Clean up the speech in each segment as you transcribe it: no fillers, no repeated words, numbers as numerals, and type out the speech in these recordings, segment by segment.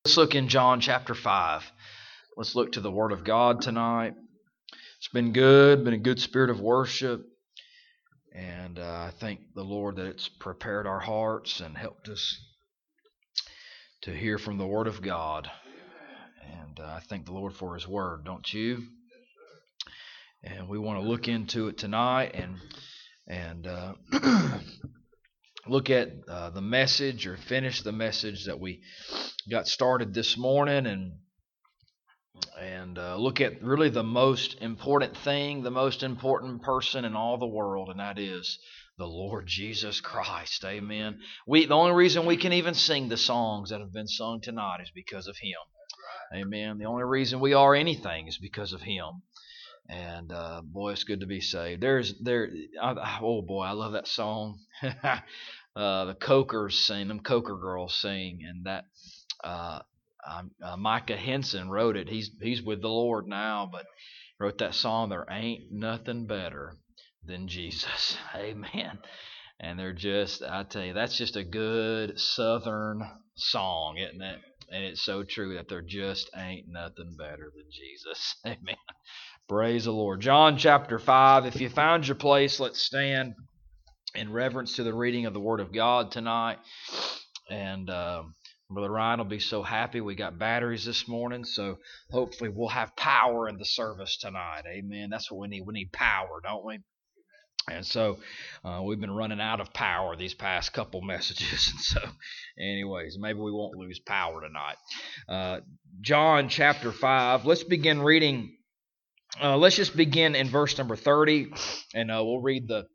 Let's look in John chapter 5. Let's look to the Word of God tonight. It's been good, been a good spirit of worship. And I thank the Lord that it's prepared our hearts and helped us to hear from the Word of God. And I thank the Lord for His Word, don't you? And we want to look into it tonight and look at the message or finish the message that we got started this morning and look at really the most important thing, the most important person in all the world, and that is the Lord Jesus Christ. Amen. The only reason we can even sing the songs that have been sung tonight is because of Him. Amen. The only reason we are anything is because of Him. And boy, it's good to be saved. Oh boy, I love that song. The Cokers sing, them Coker girls sing, and that Micah Henson wrote it. He's with the Lord now, but wrote that song. There ain't nothing better than Jesus. Amen. And they're just, I tell you, that's just a good Southern song, isn't it? And it's so true that there just ain't nothing better than Jesus. Amen. Praise the Lord. John chapter 5. If you found your place, let's stand in reverence to the reading of the Word of God tonight. And Brother Ryan will be so happy we got batteries this morning, so hopefully we'll have power in the service tonight. Amen. That's what we need. We need power, don't we? And so we've been running out of power these past couple messages. And so anyways, maybe we won't lose power tonight. John chapter 5. Let's begin reading. Let's just begin in verse number 30, and we'll read the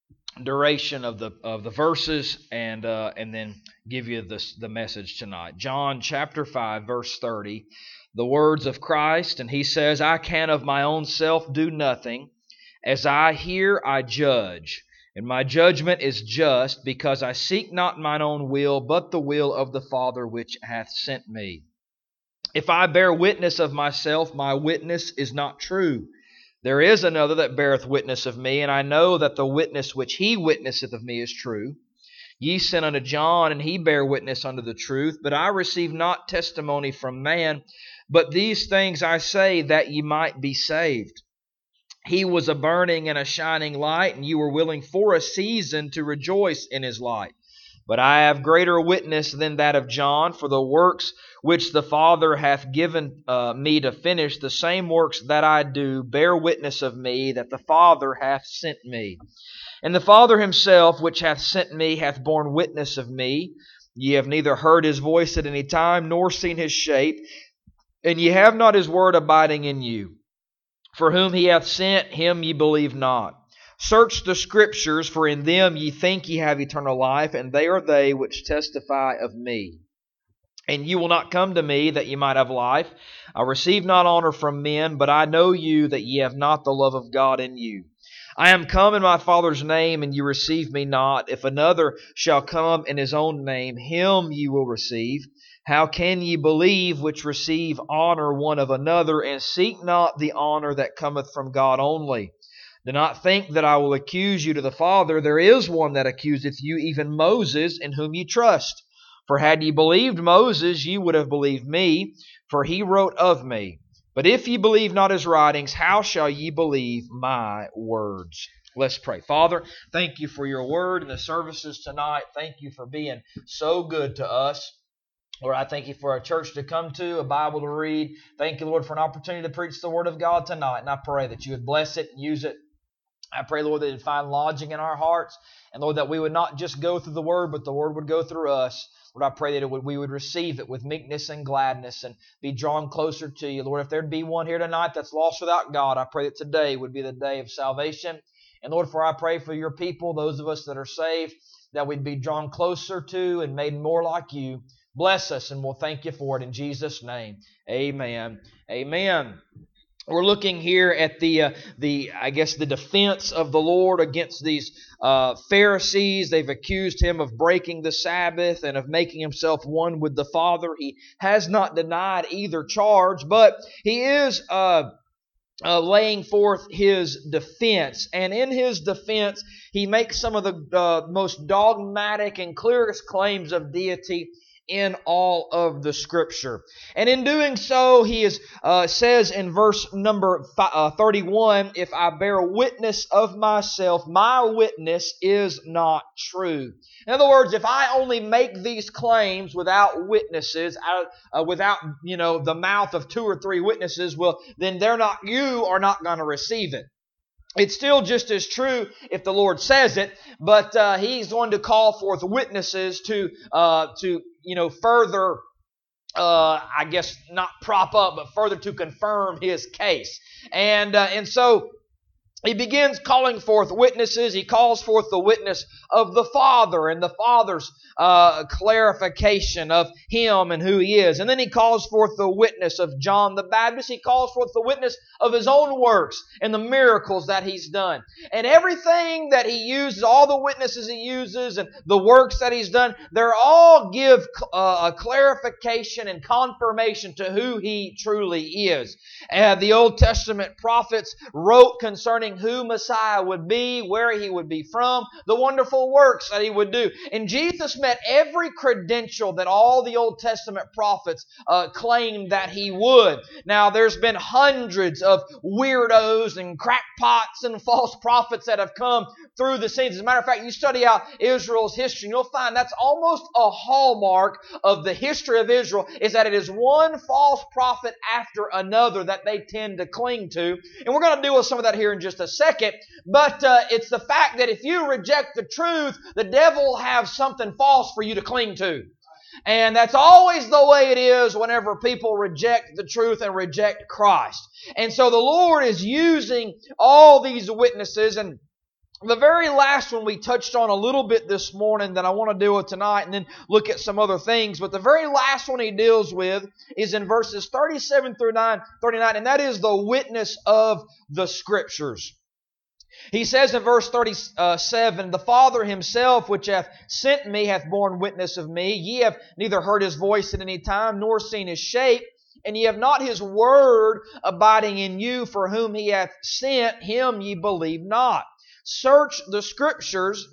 duration of the verses and then give you the message tonight. John chapter 5 verse 30, the words of Christ, and He says, "I can of my own self do nothing. As I hear, I judge, and my judgment is just, because I seek not mine own will, but the will of the Father which hath sent me. If I bear witness of myself, my witness is not true. There is another that beareth witness of me, and I know that the witness which he witnesseth of me is true. Ye sent unto John, and he bare witness unto the truth, but I receive not testimony from man. But these things I say, that ye might be saved. He was a burning and a shining light, and you were willing for a season to rejoice in his light. But I have greater witness than that of John, for the works which the Father hath given me to finish, the same works that I do bear witness of me, that the Father hath sent me. And the Father himself, which hath sent me, hath borne witness of me. Ye have neither heard his voice at any time, nor seen his shape, and ye have not his word abiding in you. For whom he hath sent, him ye believe not. Search the Scriptures, for in them ye think ye have eternal life, and they are they which testify of me. And ye will not come to me, that ye might have life. I receive not honor from men, but I know you, that ye have not the love of God in you. I am come in my Father's name, and ye receive me not. If another shall come in his own name, him ye will receive. How can ye believe which receive honor one of another, and seek not the honor that cometh from God only? Do not think that I will accuse you to the Father. There is one that accuseth you, even Moses, in whom ye trust. For had ye believed Moses, ye would have believed me, for he wrote of me. But if ye believe not his writings, how shall ye believe my words?" Let's pray. Father, thank you for your word and the services tonight. Thank you for being so good to us. Lord, I thank you for a church to come to, a Bible to read. Thank you, Lord, for an opportunity to preach the Word of God tonight. And I pray that you would bless it and use it. I pray, Lord, that it would find lodging in our hearts. And, Lord, that we would not just go through the Word, but the Word would go through us. Lord, I pray that we would receive it with meekness and gladness and be drawn closer to you. Lord, if there'd be one here tonight that's lost without God, I pray that today would be the day of salvation. And, Lord, I pray for your people, those of us that are saved, that we'd be drawn closer to and made more like you. Bless us, and we'll thank you for it in Jesus' name. Amen. Amen. We're looking here at the defense of the Lord against these Pharisees. They've accused him of breaking the Sabbath and of making himself one with the Father. He has not denied either charge, but he is laying forth his defense. And in his defense, he makes some of the most dogmatic and clearest claims of deity in all of the Scripture. And in doing so, he says in verse number 31, if I bear witness of myself, my witness is not true. In other words, if I only make these claims without witnesses, without the mouth of 2 or 3 witnesses, well, then you are not going to receive it. It's still just as true if the Lord says it, but He's going to call forth witnesses to further, I guess not prop up, but further to confirm His case. And so He begins calling forth witnesses. He calls forth the witness of the Father and the Father's clarification of Him and who He is. And then He calls forth the witness of John the Baptist. He calls forth the witness of His own works and the miracles that He's done. And everything that He uses, all the witnesses He uses and the works that He's done, they're all give a clarification and confirmation to who He truly is. The Old Testament prophets wrote concerning who Messiah would be, where He would be from, the wonderful works that He would do. And Jesus met every credential that all the Old Testament prophets claimed that He would. Now, there's been hundreds of weirdos and crackpots and false prophets that have come through the scenes. As a matter of fact, you study out Israel's history, and you'll find that's almost a hallmark of the history of Israel, is that it is one false prophet after another that they tend to cling to. And we're going to deal with some of that here in just a second. But it's the fact that if you reject the truth, the devil will have something false for you to cling to. And that's always the way it is whenever people reject the truth and reject Christ. And so the Lord is using all these witnesses. And the very last one we touched on a little bit this morning that I want to deal with tonight and then look at some other things. But the very last one He deals with is in verses 37 through 39, and that is the witness of the Scriptures. He says in verse 37, the Father Himself which hath sent me hath borne witness of me. Ye have neither heard His voice at any time, nor seen His shape, and ye have not His word abiding in you, for whom He hath sent, Him ye believe not. Search the Scriptures,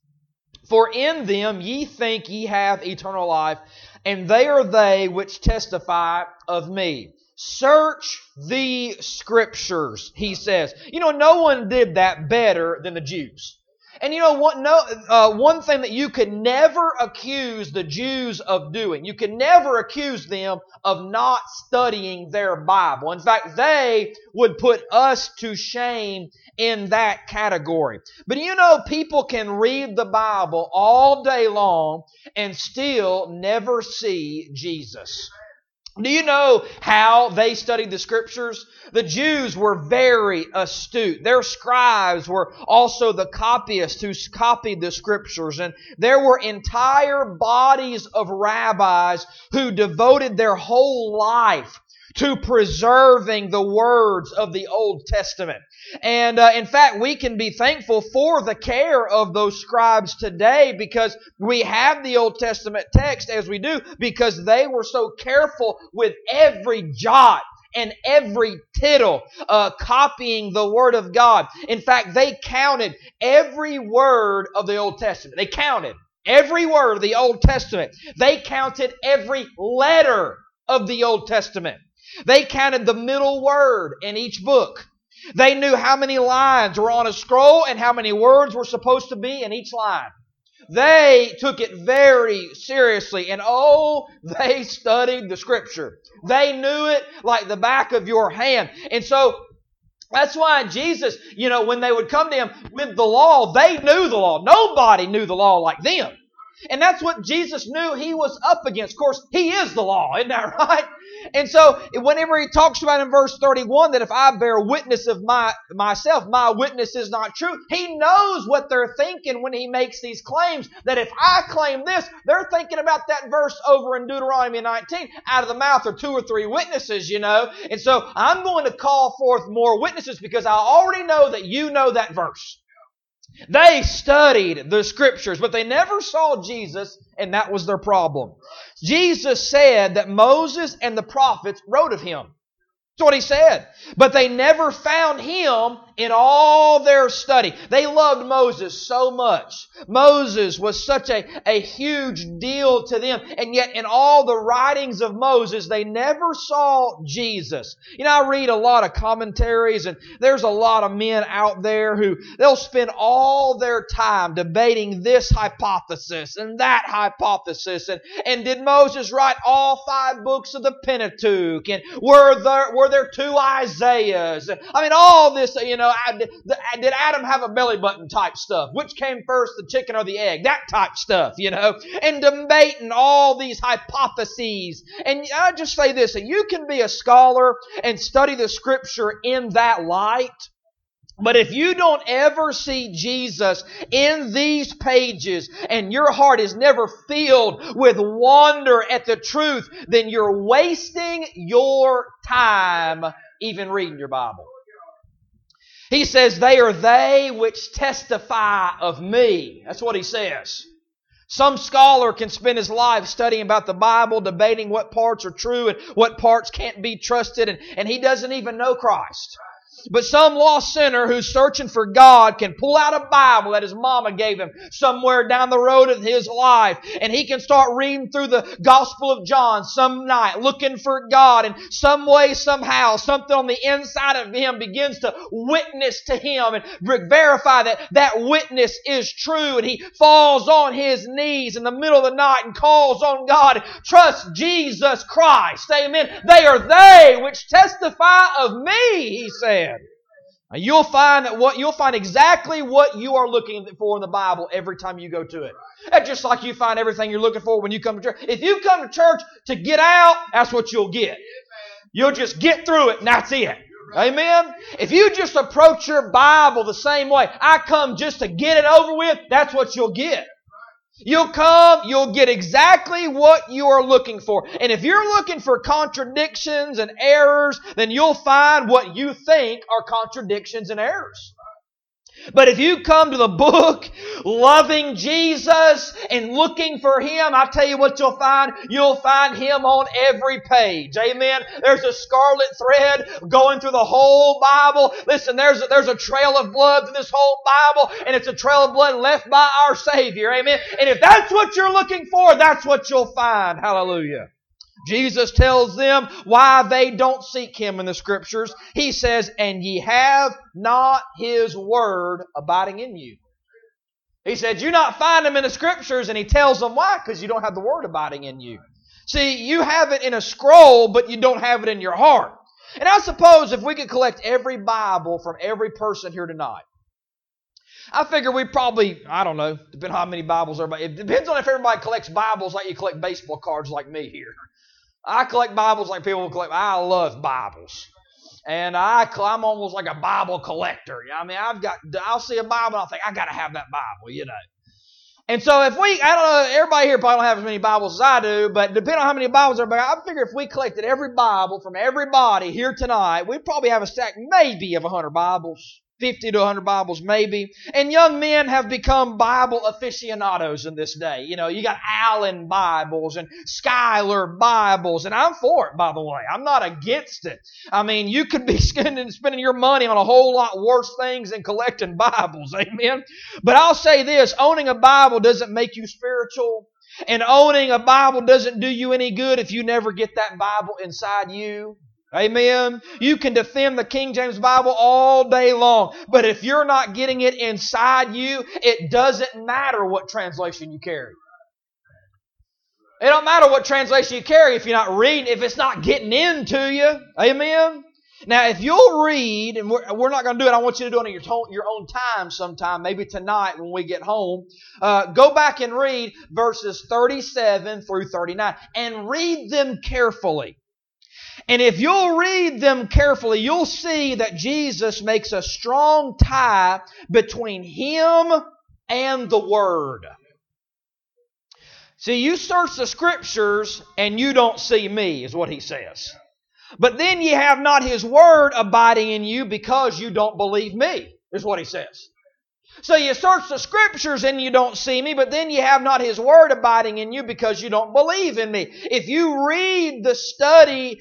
for in them ye think ye have eternal life, and they are they which testify of me. Search the Scriptures, He says. No one did that better than the Jews. And you know what? One thing that you could never accuse the Jews of doing, you could never accuse them of not studying their Bible. In fact, they would put us to shame in that category. But people can read the Bible all day long and still never see Jesus. Do you know how they studied the Scriptures? The Jews were very astute. Their scribes were also the copyists who copied the Scriptures. And there were entire bodies of rabbis who devoted their whole life to preserving the words of the Old Testament. And in fact, we can be thankful for the care of those scribes today because we have the Old Testament text as we do because they were so careful with every jot and every tittle copying the Word of God. In fact, they counted every word of the Old Testament. They counted every word of the Old Testament. They counted every letter of the Old Testament. They counted the middle word in each book. They knew how many lines were on a scroll and how many words were supposed to be in each line. They took it very seriously, and they studied the Scripture. They knew it like the back of your hand. And so that's why Jesus, when they would come to Him with the law, they knew the law. Nobody knew the law like them. And that's what Jesus knew He was up against. Of course, He is the law, isn't that right? And so, whenever He talks about in verse 31 that if I bear witness of myself, my witness is not true, He knows what they're thinking when He makes these claims. That if I claim this, they're thinking about that verse over in Deuteronomy 19, out of the mouth of 2 or 3 witnesses, And so, I'm going to call forth more witnesses because I already know that you know that verse. They studied the Scriptures, but they never saw Jesus, and that was their problem. Jesus said that Moses and the prophets wrote of Him. That's what he said. But they never found him in all their study. They loved Moses so much. Moses was such a huge deal to them. And yet in all the writings of Moses, they never saw Jesus. You know, I read a lot of commentaries, and there's a lot of men out there who they'll spend all their time debating this hypothesis and that hypothesis. And did Moses write all 5 books of the Pentateuch? And were there 2 Isaiahs? I mean, all this, you know, did Adam have a belly button type stuff? Which came first, the chicken or the egg? That type stuff, you know. And debating all these hypotheses. And I just say this, that you can be a scholar and study the Scripture in that light. But if you don't ever see Jesus in these pages and your heart is never filled with wonder at the truth, then you're wasting your time even reading your Bible. He says, they are they which testify of me. That's what he says. Some scholar can spend his life studying about the Bible, debating what parts are true and what parts can't be trusted, and he doesn't even know Christ. But some lost sinner who's searching for God can pull out a Bible that his mama gave him somewhere down the road of his life, and he can start reading through the Gospel of John some night, looking for God, and some way, somehow, something on the inside of him begins to witness to him and verify that witness is true, and he falls on his knees in the middle of the night and calls on God. Trust Jesus Christ. Amen. They are they which testify of me, he said. And you'll find exactly what you are looking for in the Bible every time you go to it. That's just like you find everything you're looking for when you come to church. If you come to church to get out, that's what you'll get. You'll just get through it and that's it. Amen? If you just approach your Bible the same way, I come just to get it over with, that's what you'll get. You'll come, you'll get exactly what you are looking for. And if you're looking for contradictions and errors, then you'll find what you think are contradictions and errors. But if you come to the book loving Jesus and looking for Him, I tell you what you'll find. You'll find Him on every page. Amen. There's a scarlet thread going through the whole Bible. Listen, there's a trail of blood through this whole Bible, and it's a trail of blood left by our Savior. Amen. And if that's what you're looking for, that's what you'll find. Hallelujah. Jesus tells them why they don't seek Him in the Scriptures. He says, and ye have not His Word abiding in you. He said, you not find Him in the Scriptures, and He tells them why? Because you don't have the Word abiding in you. See, you have it in a scroll, but you don't have it in your heart. And I suppose if we could collect every Bible from every person here tonight, I figure we probably, I don't know, depending on how many Bibles everybody, it depends on if everybody collects Bibles like you collect baseball cards like me here. I collect Bibles like people collect. I love Bibles. And I'm almost like a Bible collector. I mean, I'll see a Bible and I'll think, I got to have that Bible, you know. And so I don't know, everybody here probably don't have as many Bibles as I do, but depending on how many Bibles everybody, I figure if we collected every Bible from everybody here tonight, we'd probably have a stack maybe of 100 Bibles. 50 to 100 Bibles maybe. And young men have become Bible aficionados in this day. You know, you got Allen Bibles and Schuyler Bibles. And I'm for it, by the way. I'm not against it. I mean, you could be spending your money on a whole lot worse things than collecting Bibles. Amen? But I'll say this, owning a Bible doesn't make you spiritual. And owning a Bible doesn't do you any good if you never get that Bible inside you. Amen. You can defend the King James Bible all day long, but if you're not getting it inside you, it doesn't matter what translation you carry. It don't matter what translation you carry if you're not reading, if it's not getting into you. Amen. Now, if you'll read, and we're not going to do it, I want you to do it on your own time sometime, maybe tonight when we get home. Go back and read verses 37 through 39 and read them carefully. And if you'll read them carefully, you'll see that Jesus makes a strong tie between Him and the Word. See, you search the Scriptures and you don't see me, is what He says. But then ye have not His Word abiding in you because you don't believe me, is what He says. So you search the Scriptures and you don't see me, but then you have not His Word abiding in you because you don't believe in me. If you read and study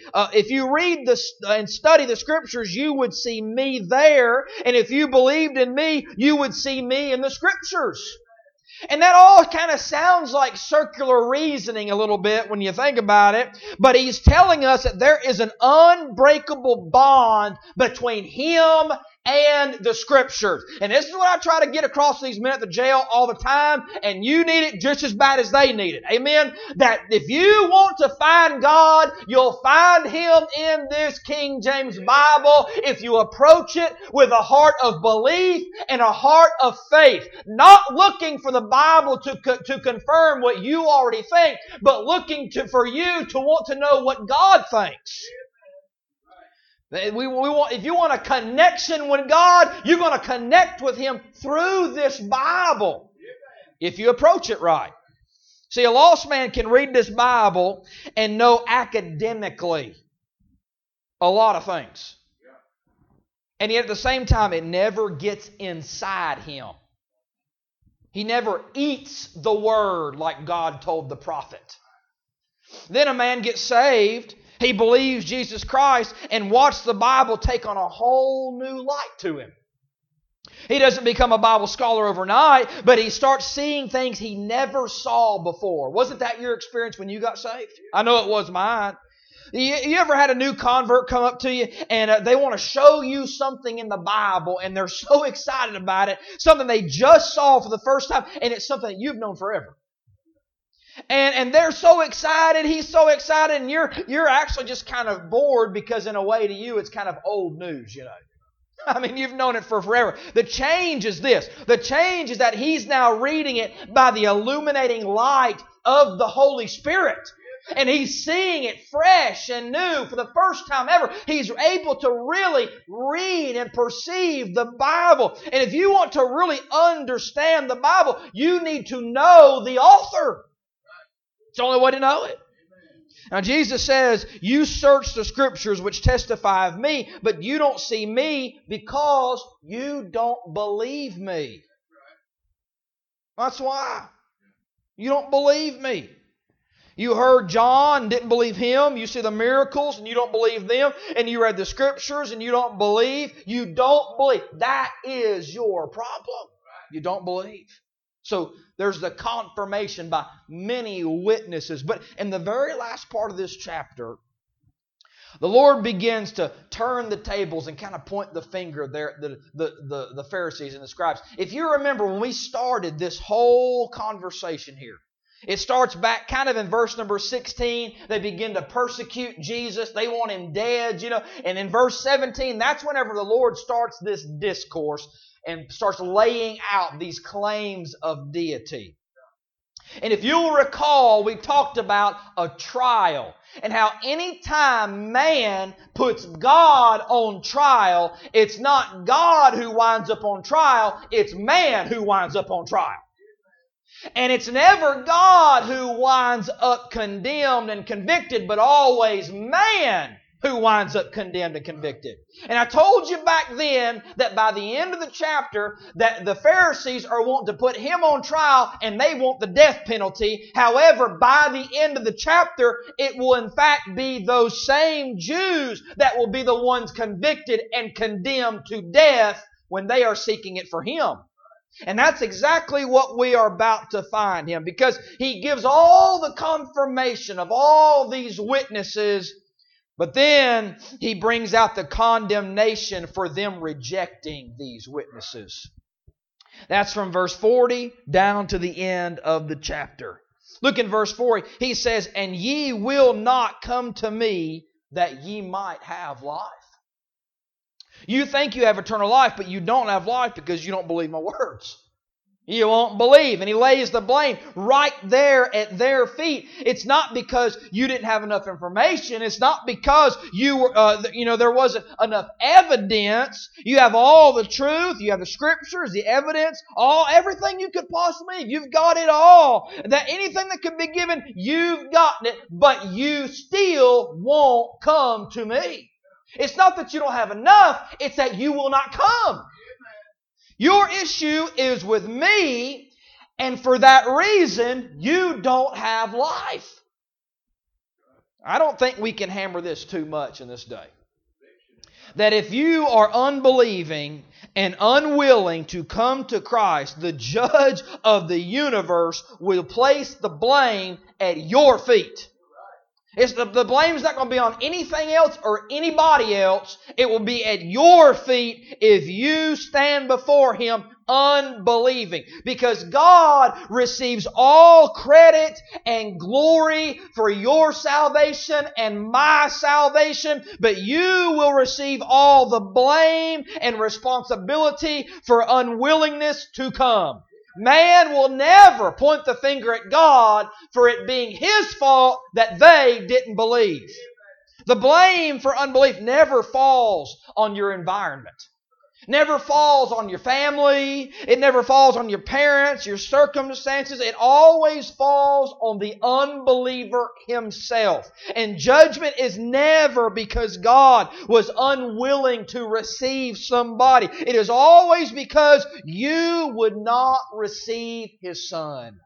the Scriptures, you would see me there. And if you believed in me, you would see me in the Scriptures. And that all kind of sounds like circular reasoning a little bit when you think about it. But He's telling us that there is an unbreakable bond between Him and the Scriptures. And this is what I try to get across to these men at the jail all the time, and you need it just as bad as they need it. Amen? That if you want to find God, you'll find Him in this King James Bible if you approach it with a heart of belief and a heart of faith. Not looking for the Bible to confirm what you already think, but looking for you to want to know what God thinks. If you want a connection with God, you're going to connect with Him through this Bible if you approach it right. See, a lost man can read this Bible and know academically a lot of things. And yet at the same time, it never gets inside him. He never eats the Word like God told the prophet. Then a man gets saved. He believes Jesus Christ and watches the Bible take on a whole new light to him. He doesn't become a Bible scholar overnight, but he starts seeing things he never saw before. Wasn't that your experience when you got saved? I know it was mine. You ever had a new convert come up to you and they want to show you something in the Bible and they're so excited about it, something they just saw for the first time, and it's something that you've known forever. And they're so excited, he's so excited, and you're actually just kind of bored because in a way to you it's kind of old news, you know. I mean, you've known it for forever. The change is this. The change is that he's now reading it by the illuminating light of the Holy Spirit. And he's seeing it fresh and new for the first time ever. He's able to really read and perceive the Bible. And if you want to really understand the Bible, you need to know the author. It's the only way to know it. Now Jesus says, you search the Scriptures which testify of me, but you don't see me because you don't believe me. That's why. You don't believe me. You heard John, didn't believe him. You see the miracles and you don't believe them. And you read the Scriptures and you don't believe. You don't believe. That is your problem. You don't believe. So there's the confirmation by many witnesses. But in the very last part of this chapter, the Lord begins to turn the tables and kind of point the finger there at the Pharisees and the scribes. If you remember when we started this whole conversation here, it starts back kind of in verse number 16. They begin to persecute Jesus. They want Him dead, you know. And in verse 17, that's whenever the Lord starts this discourse and starts laying out these claims of deity. And if you'll recall, we talked about a trial and how any time man puts God on trial, it's not God who winds up on trial, it's man who winds up on trial. And it's never God who winds up condemned and convicted, but always man who winds up condemned and convicted. And I told you back then that by the end of the chapter that the Pharisees are wanting to put Him on trial and they want the death penalty. However, by the end of the chapter, it will in fact be those same Jews that will be the ones convicted and condemned to death when they are seeking it for Him. And that's exactly what we are about to find Him, because He gives all the confirmation of all these witnesses, but then He brings out the condemnation for them rejecting these witnesses. That's from verse 40 down to the end of the chapter. Look in verse 40. He says, "And ye will not come to me that ye might have life." You think you have eternal life, but you don't have life because you don't believe my words. You won't believe. And He lays the blame right there at their feet. It's not because you didn't have enough information. It's not because you were, there wasn't enough evidence. You have all the truth. You have the Scriptures, the evidence, everything you could possibly need. You've got it all. That anything that could be given, you've gotten it, but you still won't come to me. It's not that you don't have enough, it's that you will not come. Your issue is with me, and for that reason, you don't have life. I don't think we can hammer this too much in this day. That if you are unbelieving and unwilling to come to Christ, the judge of the universe will place the blame at your feet. The blame's not going to be on anything else or anybody else. It will be at your feet if you stand before Him unbelieving. Because God receives all credit and glory for your salvation and my salvation, but you will receive all the blame and responsibility for unwillingness to come. Man will never point the finger at God for it being His fault that they didn't believe. The blame for unbelief never falls on your environment. Never falls on your family. It never falls on your parents, your circumstances. It always falls on the unbeliever himself. And judgment is never because God was unwilling to receive somebody. It is always because you would not receive His Son.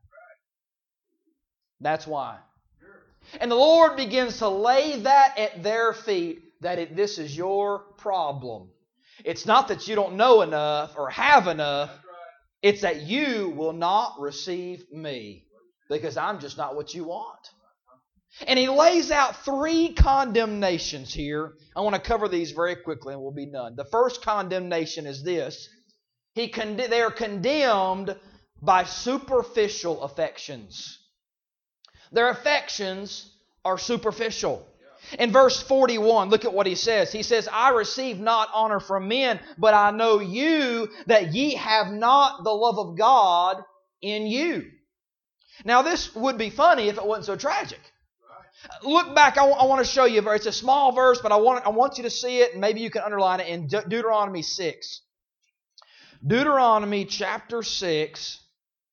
That's why. And the Lord begins to lay that at their feet, that this is your problem. It's not that you don't know enough or have enough. It's that you will not receive me because I'm just not what you want. And He lays out 3 condemnations here. I want to cover these very quickly and we'll be done. The first condemnation is this. They are condemned by superficial affections. Their affections are superficial. In verse 41, look at what he says. He says, I receive not honor from men, but I know you, that ye have not the love of God in you. Now this would be funny if it wasn't so tragic. Look back, I want to show you. It's a small verse, but I want you to see it, and maybe you can underline it in Deuteronomy 6. Deuteronomy chapter 6.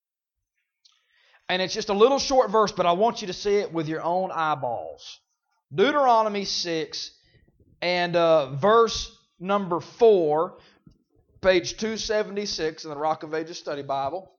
And it's just a little short verse, but I want you to see it with your own eyeballs. Deuteronomy 6 and verse number 4, page 276 in the Rock of Ages Study Bible.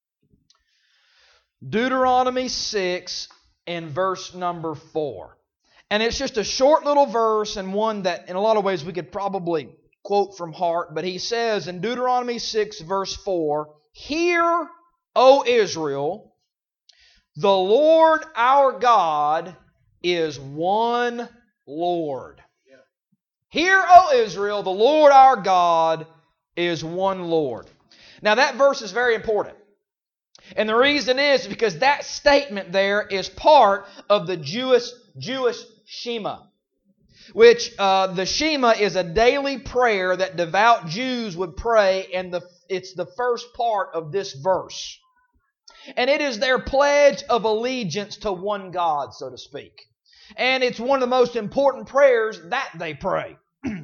Deuteronomy 6 and verse number 4. And it's just a short little verse and one that in a lot of ways we could probably quote from heart. But he says in Deuteronomy 6 verse 4, Hear, O Israel, the Lord our God is one Lord. Hear, O Israel, the Lord our God is one Lord. Now that verse is very important. And the reason is because that statement there is part of the Jewish Shema. Which the Shema is a daily prayer that devout Jews would pray, and it's the first part of this verse. And it is their pledge of allegiance to one God, so to speak. And it's one of the most important prayers that they pray.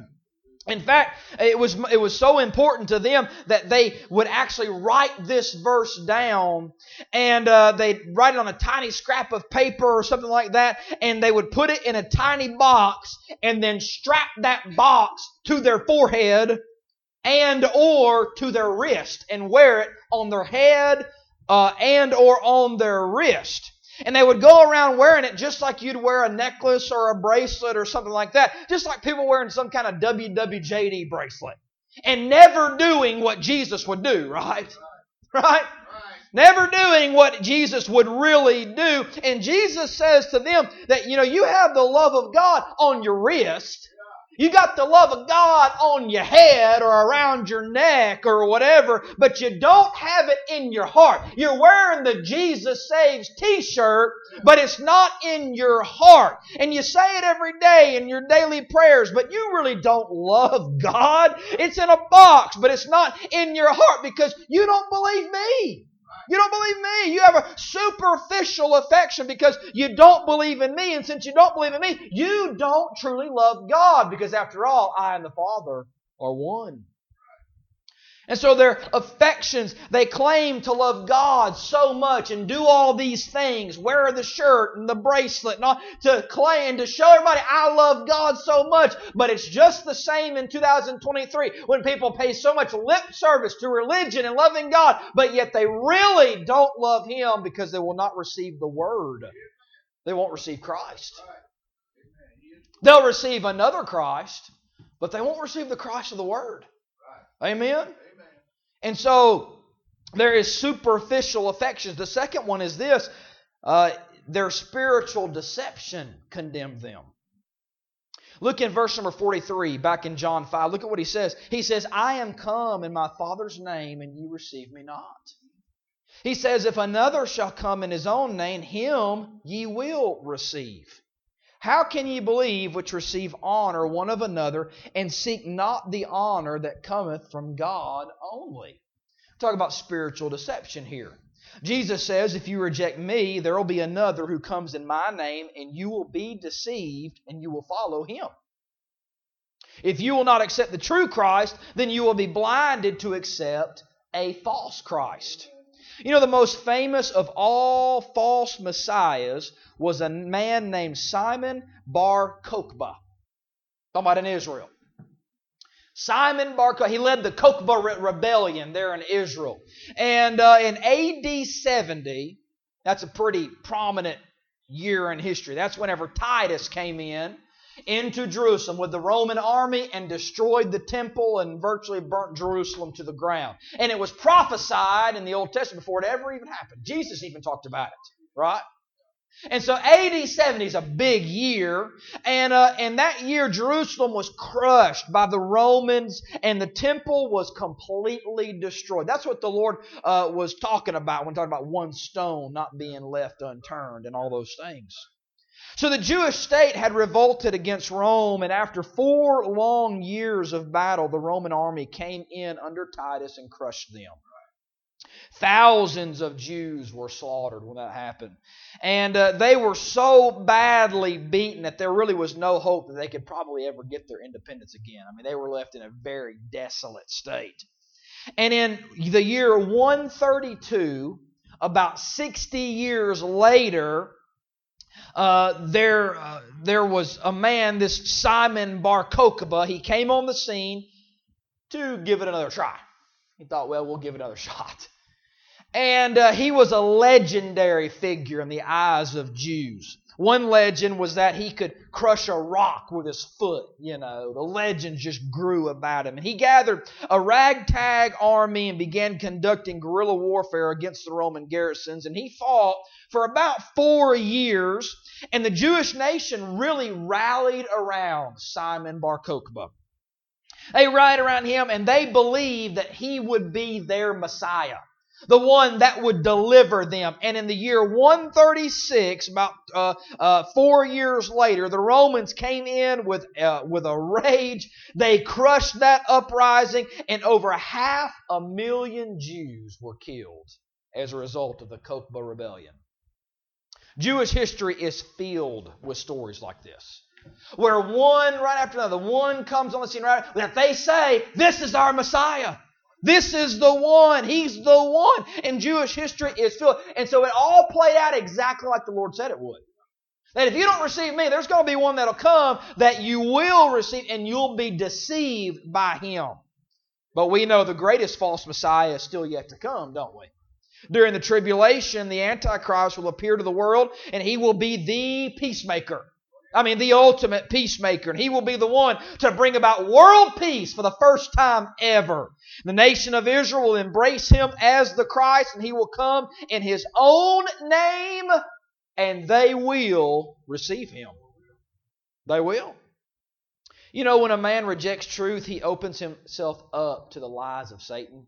In fact, it was so important to them that they would actually write this verse down, and they'd write it on a tiny scrap of paper or something like that, and they would put it in a tiny box and then strap that box to their forehead and or to their wrist and wear it on their head and or on their wrist. And they would go around wearing it just like you'd wear a necklace or a bracelet or something like that. Just like people wearing some kind of WWJD bracelet. And never doing what Jesus would do, right? Right? Never doing what Jesus would really do. And Jesus says to them that, you have the love of God on your wrist. You got the love of God on your head or around your neck or whatever, but you don't have it in your heart. You're wearing the Jesus Saves t-shirt, but it's not in your heart. And you say it every day in your daily prayers, but you really don't love God. It's in a box, but it's not in your heart because you don't believe me. You don't believe me. You have a superficial affection because you don't believe in me. And since you don't believe in me, you don't truly love God. Because after all, I and the Father are one. And so their affections, they claim to love God so much and do all these things, wear the shirt and the bracelet and all, to claim, to show everybody, I love God so much. But it's just the same in 2023 when people pay so much lip service to religion and loving God, but yet they really don't love Him because they will not receive the Word. They won't receive Christ. They'll receive another Christ, but they won't receive the Christ of the Word. Amen? And so there is superficial affections. The second one is this. Their spiritual deception condemned them. Look in verse number 43 back in John 5. Look at what he says. He says, I am come in my Father's name, and ye receive me not. He says, if another shall come in his own name, him ye will receive. How can ye believe which receive honor one of another, and seek not the honor that cometh from God only? Talk about spiritual deception here. Jesus says, if you reject me, there will be another who comes in my name, and you will be deceived, and you will follow him. If you will not accept the true Christ, then you will be blinded to accept a false Christ. You know, the most famous of all false messiahs was a man named Simon Bar Kokhba. Talking about in Israel. Simon Bar Kokhba, he led the Kokhba rebellion there in Israel. And in AD 70, that's a pretty prominent year in history. That's whenever Titus came into Jerusalem with the Roman army and destroyed the temple and virtually burnt Jerusalem to the ground. And it was prophesied in the Old Testament before it ever even happened. Jesus even talked about it, right? And so AD 70 is a big year, and that year Jerusalem was crushed by the Romans, and the temple was completely destroyed. That's what the Lord was talking about when talking about one stone not being left unturned and all those things. So the Jewish state had revolted against Rome, and after 4 long years of battle, the Roman army came in under Titus and crushed them. Thousands of Jews were slaughtered when that happened. And they were so badly beaten that there really was no hope that they could probably ever get their independence again. I mean, they were left in a very desolate state. And in the year 132, about 60 years later, there was a man, this Simon Bar Kokhba. He came on the scene to give it another try. He thought, well, we'll give it another shot. And he was a legendary figure in the eyes of Jews. One legend was that he could crush a rock with his foot. You know, the legend just grew about him. And he gathered a ragtag army and began conducting guerrilla warfare against the Roman garrisons. And he fought for about 4 years. And the Jewish nation really rallied around Simon Bar Kokhba. They rallied around him, and they believed that he would be their Messiah, the one that would deliver them. And in the year 136, about 4 years later, the Romans came in with a rage. They crushed that uprising, and over 500,000 Jews were killed as a result of the Kokhba rebellion. Jewish history is filled with stories like this, where one right after another, one comes on the scene right that they say, this is our Messiah. This is the one. He's the one. And Jewish history is filled. And so it all played out exactly like the Lord said it would. That if you don't receive me, there's going to be one that'll come that you will receive, and you'll be deceived by him. But we know the greatest false Messiah is still yet to come, don't we? During the tribulation, the Antichrist will appear to the world, and he will be the peacemaker. I mean, the ultimate peacemaker. And he will be the one to bring about world peace for the first time ever. The nation of Israel will embrace him as the Christ, and he will come in his own name, and they will receive him. They will. You know, when a man rejects truth, he opens himself up to the lies of Satan.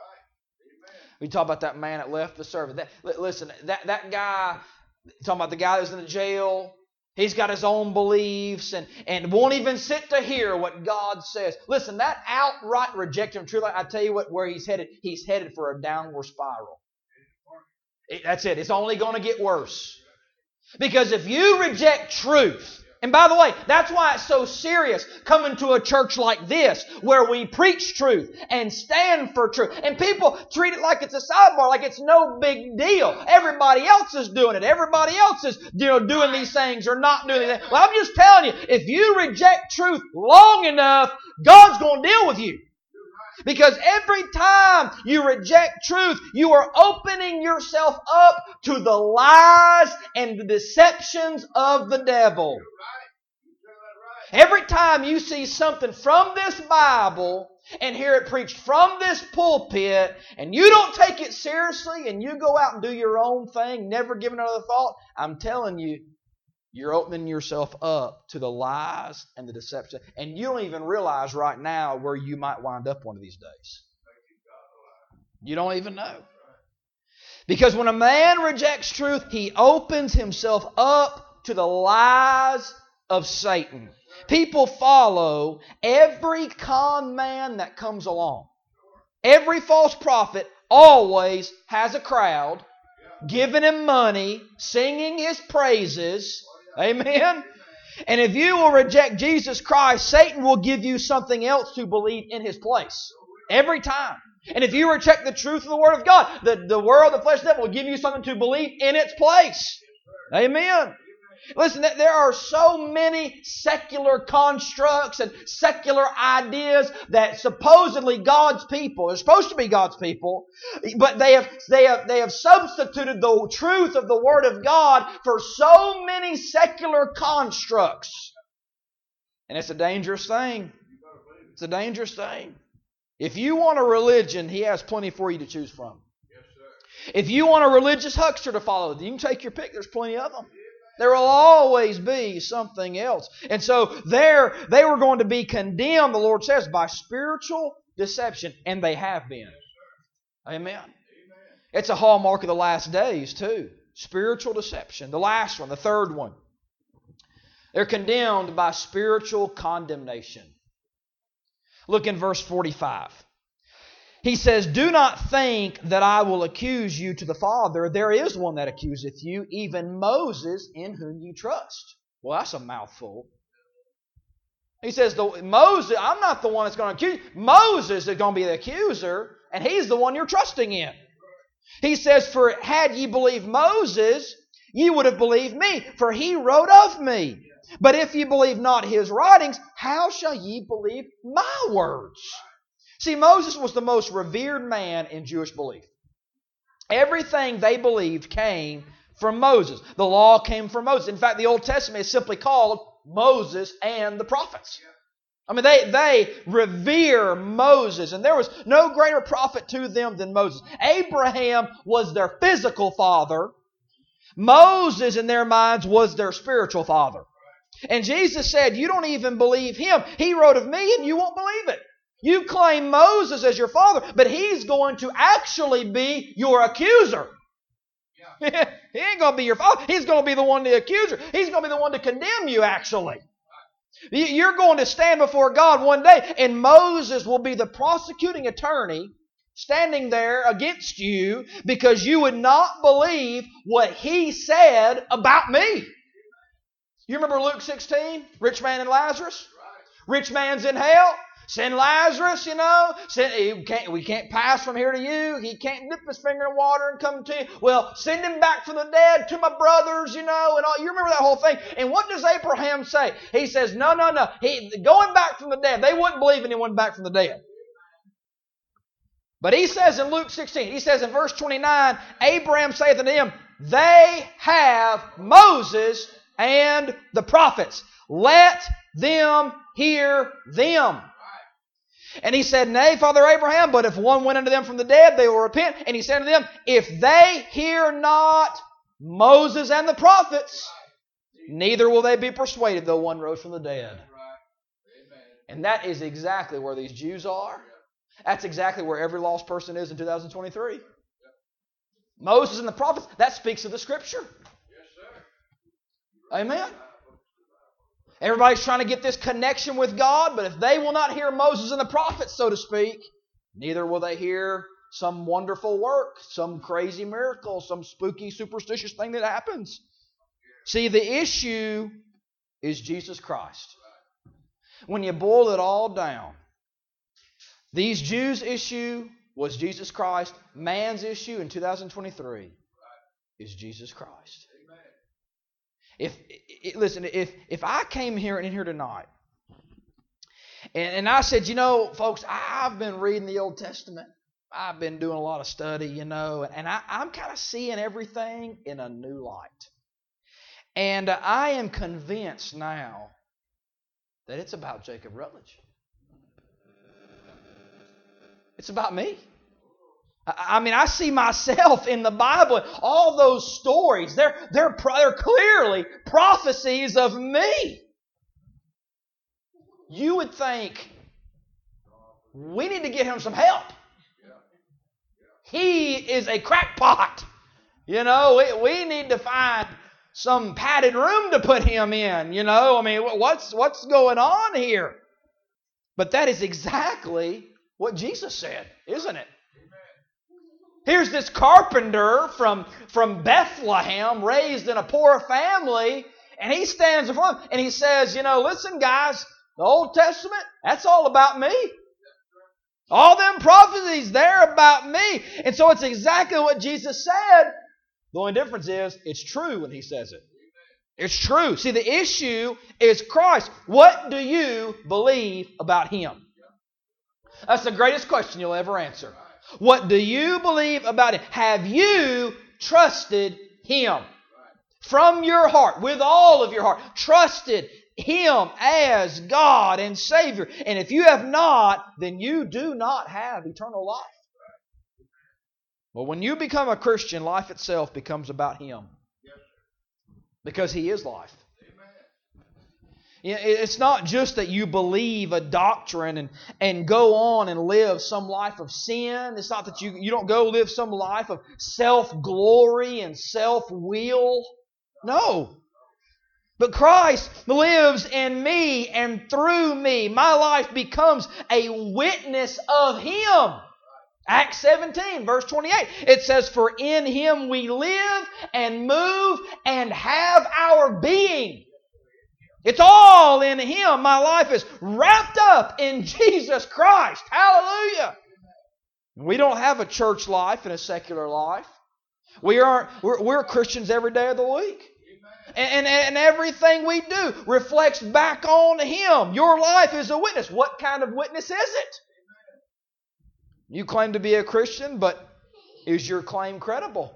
We talk about that man that left the service. Listen, that guy, talking about the guy that's in the jail, he's got his own beliefs and won't even sit to hear what God says. Listen, that outright rejection of truth, I tell you what, where he's headed. He's headed for a downward spiral. That's it. It's only going to get worse. Because if you reject truth, And by the way, that's why it's so serious coming to a church like this where we preach truth and stand for truth. And people treat it like it's a sidebar, like it's no big deal. Everybody else is doing it. Everybody else is doing these things or not doing it. Well, I'm just telling you, if you reject truth long enough, God's going to deal with you. Because every time you reject truth, you are opening yourself up to the lies and the deceptions of the devil. Every time you see something from this Bible and hear it preached from this pulpit and you don't take it seriously and you go out and do your own thing, never give it another thought, I'm telling you, you're opening yourself up to the lies and the deception. And you don't even realize right now where you might wind up one of these days. You don't even know. Because when a man rejects truth, he opens himself up to the lies of Satan. People follow every con man that comes along. Every false prophet always has a crowd giving him money, singing his praises. Amen? And if you will reject Jesus Christ, Satan will give you something else to believe in his place. Every time. And if you reject the truth of the Word of God, the world, the flesh, the devil will give you something to believe in its place. Amen? Listen, there are so many secular constructs and secular ideas that supposedly God's people, they're supposed to be God's people, but they have substituted the truth of the Word of God for so many secular constructs. And it's a dangerous thing. It's a dangerous thing. If you want a religion, He has plenty for you to choose from. If you want a religious huckster to follow, you can take your pick. There's plenty of them. There will always be something else. And so they were going to be condemned, the Lord says, by spiritual deception. And they have been. Amen. It's a hallmark of the last days too. Spiritual deception. The last one, the third one. They're condemned by spiritual condemnation. Look in verse 45. He says, "Do not think that I will accuse you to the Father. There is one that accuseth you, even Moses, in whom you trust." Well, that's a mouthful. He says, Moses, I'm not the one that's going to accuse you. Moses is going to be the accuser, and he's the one you're trusting in. He says, "For had ye believed Moses, ye would have believed me, for he wrote of me. But if ye believe not his writings, how shall ye believe my words?" See, Moses was the most revered man in Jewish belief. Everything they believed came from Moses. The law came from Moses. In fact, the Old Testament is simply called Moses and the prophets. I mean, they revere Moses, and there was no greater prophet to them than Moses. Abraham was their physical father. Moses, in their minds, was their spiritual father. And Jesus said, you don't even believe him. He wrote of me, and you won't believe it. You claim Moses as your father, but he's going to actually be your accuser. Yeah. He ain't going to be your father. He's going to be the one, the accuser. He's going to be the one to condemn you, actually. You're going to stand before God one day, and Moses will be the prosecuting attorney standing there against you because you would not believe what he said about me. You remember Luke 16? Rich man and Lazarus? Rich man's in hell. Send Lazarus, we can't pass from here to you. He can't dip his finger in water and come to you. Well, send him back from the dead to my brothers, and all. You remember that whole thing. And what does Abraham say? He says, no. Going back from the dead. They wouldn't believe anyone back from the dead. But he says in Luke 16, he says in verse 29, Abraham saith unto him, they have Moses and the prophets. Let them hear them. And he said, Nay, Father Abraham, but if one went unto them from the dead, they will repent. And he said to them, if they hear not Moses and the prophets, neither will they be persuaded, though one rose from the dead. And that is exactly where these Jews are. That's exactly where every lost person is in 2023. Moses and the prophets, that speaks of the Scripture. Amen. Everybody's trying to get this connection with God, but if they will not hear Moses and the prophets, so to speak, neither will they hear some wonderful work, some crazy miracle, some spooky, superstitious thing that happens. See, the issue is Jesus Christ. When you boil it all down, these Jews' issue was Jesus Christ. Man's issue in 2023 is Jesus Christ. If I came here tonight and I said, folks, I've been reading the Old Testament. I've been doing a lot of study, and I'm kind of seeing everything in a new light. And I am convinced now that it's about Jacob Rutledge. It's about me. I see myself in the Bible. All those stories, they're clearly prophecies of me. You would think we need to get him some help. He is a crackpot. We need to find some padded room to put him in. What's going on here? But that is exactly what Jesus said, isn't it? Here's this carpenter from Bethlehem, raised in a poor family, and he stands in front and he says, listen, guys, the Old Testament, that's all about me. All them prophecies, they're about me. And so it's exactly what Jesus said. The only difference is it's true when he says it. It's true. See, the issue is Christ. What do you believe about him? That's the greatest question you'll ever answer. What do you believe about him? Have you trusted him? From your heart, with all of your heart, trusted him as God and Savior. And if you have not, then you do not have eternal life. Well, when you become a Christian, life itself becomes about him. Because he is life. It's not just that you believe a doctrine and go on and live some life of sin. It's not that you don't go live some life of self-glory and self-will. No. But Christ lives in me, and through me, my life becomes a witness of him. Acts 17, verse 28, it says, "For in him we live and move and have our being." It's all in him. My life is wrapped up in Jesus Christ. Hallelujah. We don't have a church life and a secular life. We're Christians every day of the week. And everything we do reflects back on him. Your life is a witness. What kind of witness is it? You claim to be a Christian, but is your claim credible?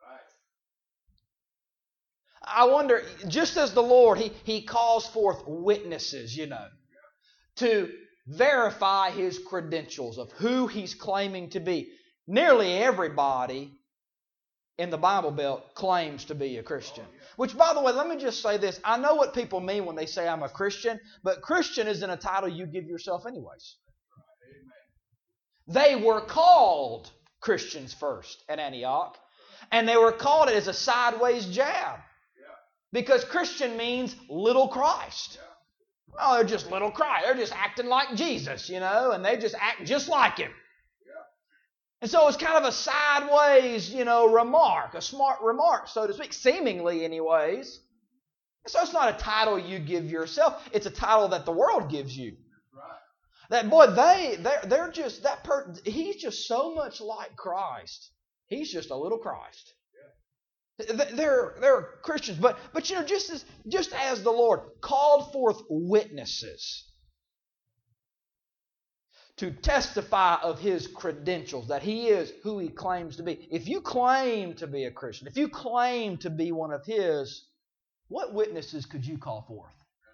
I wonder, just as the Lord, He calls forth witnesses, to verify His credentials of who He's claiming to be. Nearly everybody in the Bible Belt claims to be a Christian. Which, by the way, let me just say this. I know what people mean when they say I'm a Christian, but Christian isn't a title you give yourself anyways. They were called Christians first at Antioch, and they were called it as a sideways jab. Because Christian means little Christ. Well, they're just little Christ. They're just acting like Jesus, and they just act just like him. And so it's kind of a sideways, remark, a smart remark, so to speak, seemingly anyways. And so it's not a title you give yourself. It's a title that the world gives you. That boy, they're just, he's just so much like Christ. He's just a little Christ. They're Christians, but just as the Lord called forth witnesses to testify of his credentials, that he is who he claims to be. If you claim to be a Christian, if you claim to be one of his, what witnesses could you call forth?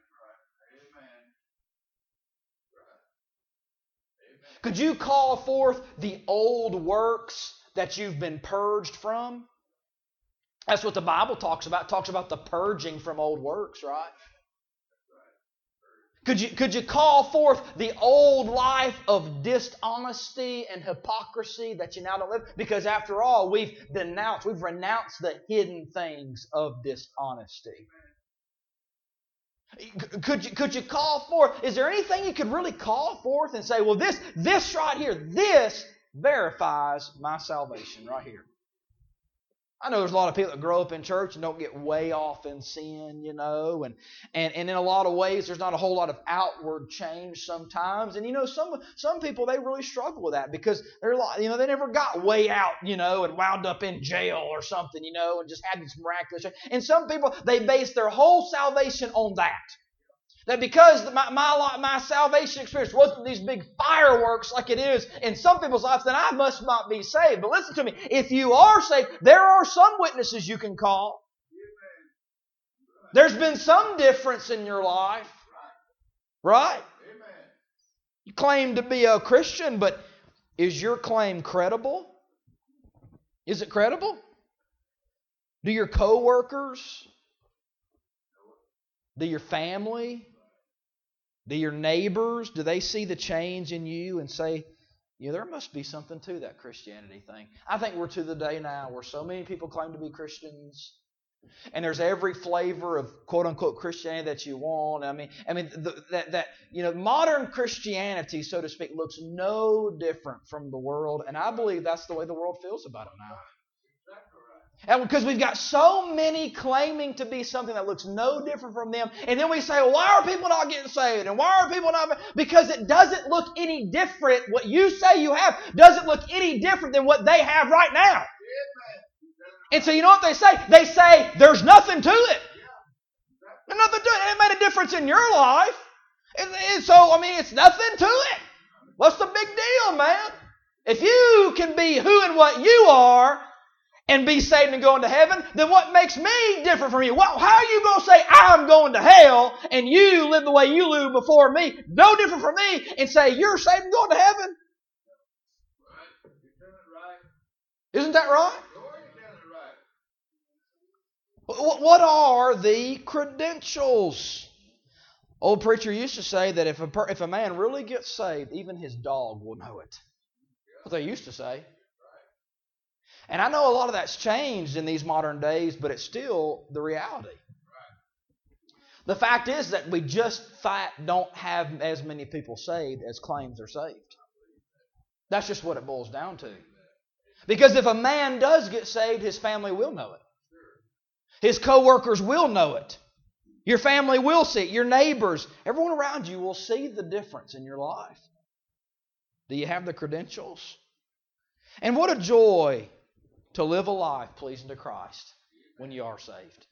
Could you call forth the old works that you've been purged from? That's what the Bible talks about. It talks about the purging from old works, right? Could you call forth the old life of dishonesty and hypocrisy that you now don't live? Because after all, we've renounced the hidden things of dishonesty. Could you call forth? Is there anything you could really call forth and say, well, this right here, this verifies my salvation right here? I know there's a lot of people that grow up in church and don't get way off in sin, and in a lot of ways there's not a whole lot of outward change sometimes. And some people, they really struggle with that because they're they never got way out, and wound up in jail or something, and just had this miraculous change. And some people, they base their whole salvation on that. That because my salvation experience wasn't these big fireworks like it is in some people's lives, then I must not be saved. But listen to me. If you are saved, there are some witnesses you can call. There's been some difference in your life. Right? You claim to be a Christian, but is your claim credible? Is it credible? Do your coworkers, do your family, do your neighbors, do they see the change in you and say, there must be something to that Christianity thing? I think we're to the day now where so many people claim to be Christians, and there's every flavor of quote-unquote Christianity that you want. Modern Christianity, so to speak, looks no different from the world, and I believe that's the way the world feels about it now. And because we've got so many claiming to be something that looks no different from them. And then we say, well, why are people not getting saved? And why are people not? Because it doesn't look any different. What you say you have doesn't look any different than what they have right now. And so you know what they say? They say, there's nothing to it. There's nothing to it. It made a difference in your life. And so, it's nothing to it. What's the big deal, man? If you can be who and what you are, and be saved and go into heaven, then what makes me different from you? Well, how are you going to say I'm going to hell and you live the way you lived before me, no different from me, and say you're saved and going to heaven? Isn't that right? What are the credentials? Old preacher used to say that if a man really gets saved, even his dog will know it. That's what they used to say. And I know a lot of that's changed in these modern days, but it's still the reality. The fact is that we just don't have as many people saved as claims are saved. That's just what it boils down to. Because if a man does get saved, his family will know it. His co-workers will know it. Your family will see it. Your neighbors, everyone around you will see the difference in your life. Do you have the credentials? And what a joy to live a life pleasing to Christ when you are saved.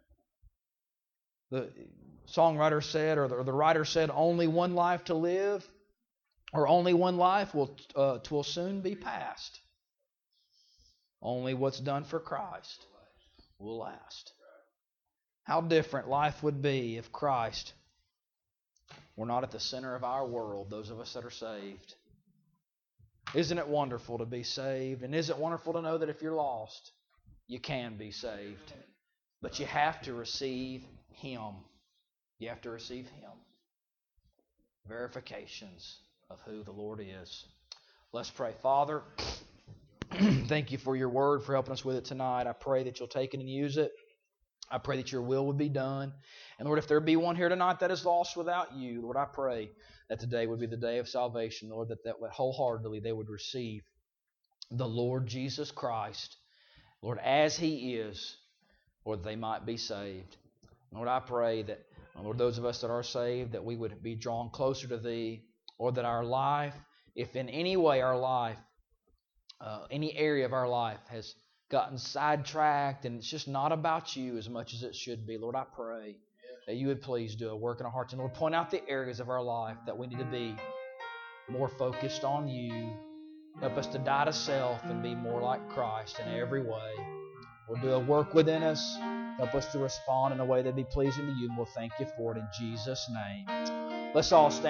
The songwriter said, or the writer said, only one life to live, or only one life will soon be past. Only what's done for Christ will last. How different life would be if Christ were not at the center of our world, those of us that are saved. Isn't it wonderful to be saved? And isn't it wonderful to know that if you're lost, you can be saved? But you have to receive Him. You have to receive Him. Verifications of who the Lord is. Let's pray. Father, thank you for your word, for helping us with it tonight. I pray that you'll take it and use it. I pray that your will would be done. And Lord, if there be one here tonight that is lost without you, Lord, I pray that today would be the day of salvation, Lord, that wholeheartedly they would receive the Lord Jesus Christ, Lord, as He is, Lord, they might be saved. Lord, I pray that, Lord, those of us that are saved, that we would be drawn closer to Thee, or that our life, if in any way our life, any area of our life has gotten sidetracked and it's just not about you as much as it should be, Lord, I pray that you would please do a work in our hearts. And Lord, point out the areas of our life that we need to be more focused on you. Help us to die to self and be more like Christ in every way. Lord, do a work within us. Help us to respond in a way that be pleasing to you. And we'll thank you for it in Jesus' name. Let's all stand.